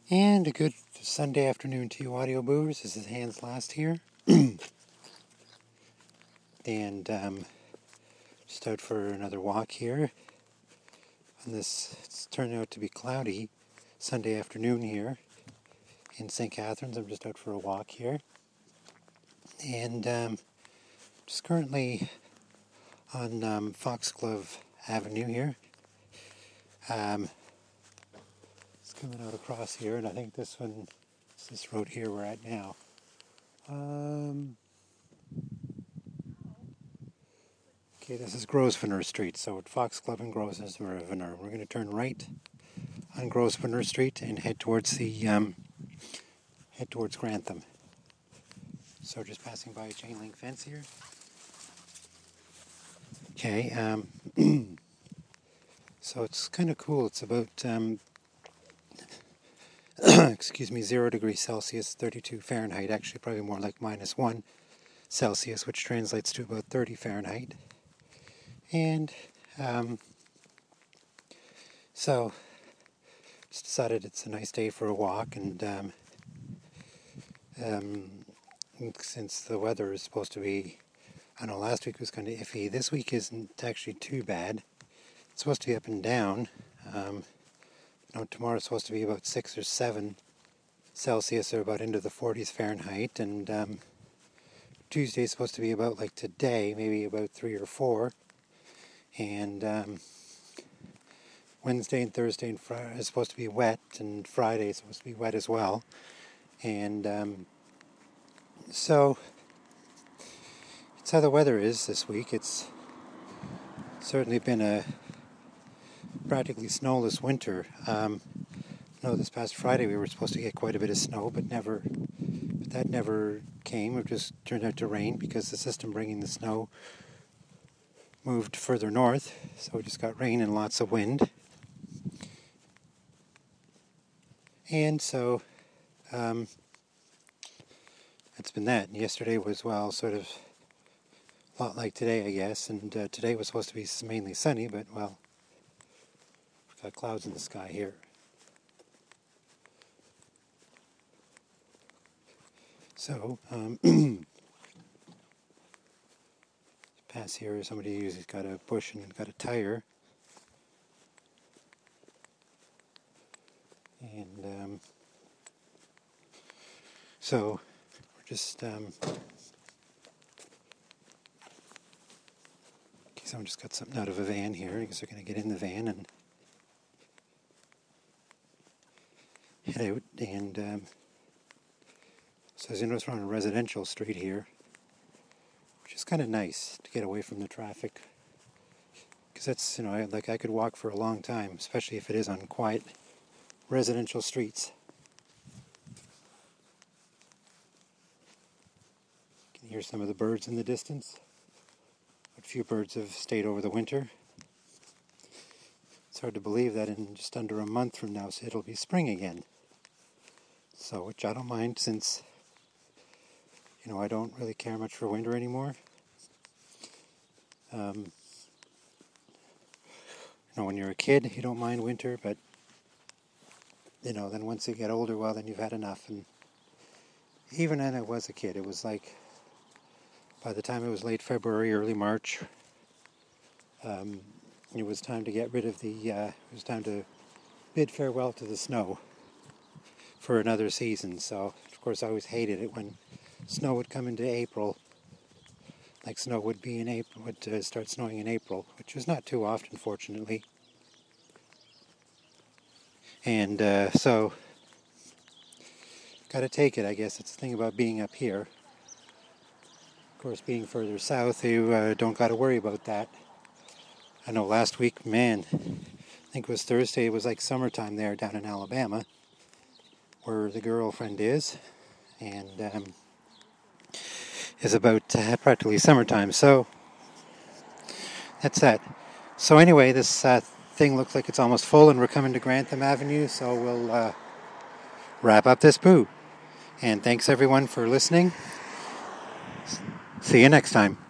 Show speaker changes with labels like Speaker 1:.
Speaker 1: And a good Sunday afternoon to you, audio boobers. This is Hans Last here. And just out for another walk here. On this, it's turning out to be cloudy Sunday afternoon here in St. Catharines. I'm just out for a walk here. And just currently on Foxglove Avenue here. It's coming out across here, and I think this one is this road here we're at now. Okay, this is Grosvenor Street, so at Foxglove and Grosvenor. We're going to turn right on Grosvenor Street and head towards Grantham. So just passing by a chain link fence here. Okay, so it's kind of cool. It's about 0 degrees Celsius, 32 Fahrenheit, actually probably more like -1 Celsius, which translates to about 30 Fahrenheit. And so just decided it's a nice day for a walk, and since the weather is supposed to be, I know last week was kind of iffy, this week isn't actually too bad. It's supposed to be up and down. Tomorrow's supposed to be about 6 or 7 Celsius, or about into the 40s Fahrenheit, and Tuesday's supposed to be about like today, maybe about 3 or 4, and Wednesday and Thursday and Friday is supposed to be wet, and Friday is supposed to be wet as well, and so it's how the weather is this week. It's certainly been a practically snowless winter. This past Friday we were supposed to get quite a bit of snow, but that never came. It just turned out to rain because the system bringing the snow moved further north, so we just got rain and lots of wind. And so it's been that. And yesterday was, sort of a lot like today, I guess, and today was supposed to be mainly sunny, but, we've got clouds in the sky here. So, pass here, somebody who's got a bush and got a tire. And so we're just someone just got something out of a van here. I guess they're going to get in the van and head out. And so as you notice, we're on a residential street here, which is kind of nice to get away from the traffic, because that's, I could walk for a long time, especially if it is on quiet residential streets. You can hear some of the birds in the distance. A few birds have stayed over the winter. It's hard to believe that in just under a month from now, it'll be spring again. So, which I don't mind, since I don't really care much for winter anymore. When you're a kid, you don't mind winter, but, then once you get older, then you've had enough. And even when I was a kid, it was like, by the time it was late February, early March, it was time to get rid of it was time to bid farewell to the snow for another season. So, of course, I always hated it when snow would come into April, like snow would be in April, would start snowing in April, which was not too often, fortunately. And so, got to take it, I guess. It's the thing about being up here. Of course, being further south, you don't got to worry about that. I know last week, I think it was Thursday, it was like summertime there down in Alabama, where the girlfriend is, and is about practically summertime. So that's that. So anyway, this thing looks like it's almost full, and we're coming to Grantham Avenue, so we'll wrap up this poo. And thanks everyone for listening. See you next time.